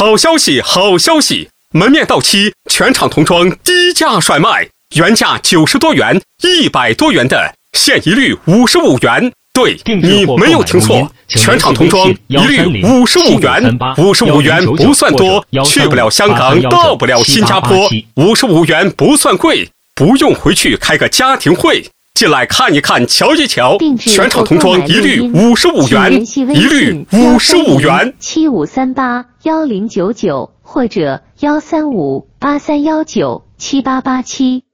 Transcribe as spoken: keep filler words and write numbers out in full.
好消息，好消息！门面到期，全场童装低价甩卖，原价九十多元、一百多元的，现一律五十五元。对，你没有听错，全场童装一律五十五元，五十五元不算多，去不了香港，到不了新加坡，五十五元不算贵，不用回去开个家庭会。进来看一看，瞧一瞧，全场童装一律五十五元，一律五十五元。 七五三八幺零九九或者幺三五八三幺九七八八七。